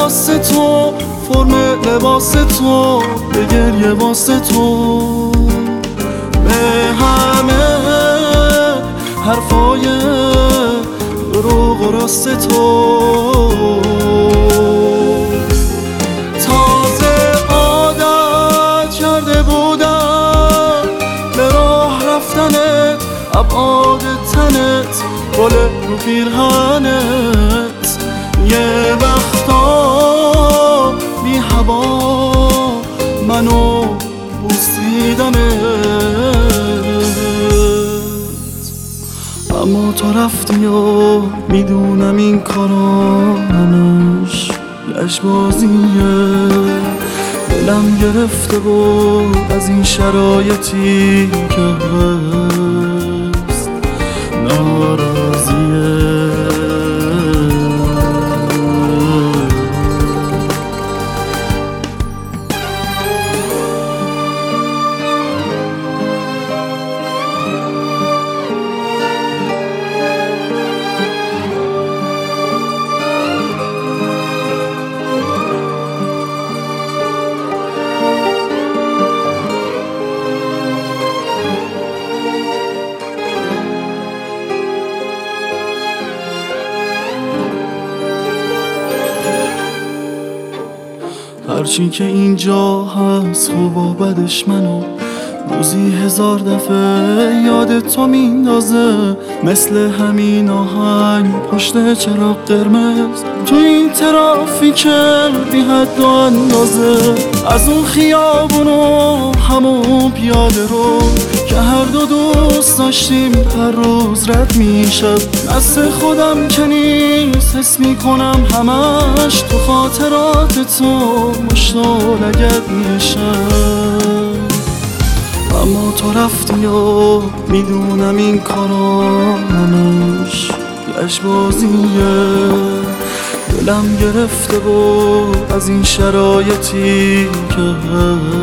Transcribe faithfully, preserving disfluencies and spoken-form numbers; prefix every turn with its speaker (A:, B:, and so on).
A: واسه تو، فرم لباس تو، به گریه واسه تو، به همه حرفای دروغ و راست تو. تازه عادت کرده بودم به راه رفتنت، ابعاد تنت، گل رو پیرهنت، یه وقتا بی هوا منو بوسیدمت، اما تو رفتی و میدونم این کارا همش لجبازیه. دلم گرفته بود از این شرایطی که هست ناراضیه. هرچی که اینجا هست خوب و بدش منو روزی هزار دفعه یاد تو میندازه، مثل همین آهنگ پشت چراغ قرمز تو این ترافیک بی حد و اندازه. از اون خیابونو همون پیاده رو که هر دو دوست داشتیم هر روز رد میشد، دست خودم که نیست حس میکنم همش تو خاطرات تو مشتاق لگد میشم. اما تو رفتی و میدونم این کارا همش لجبازیه. دلم گرفته بود از این شرایطی که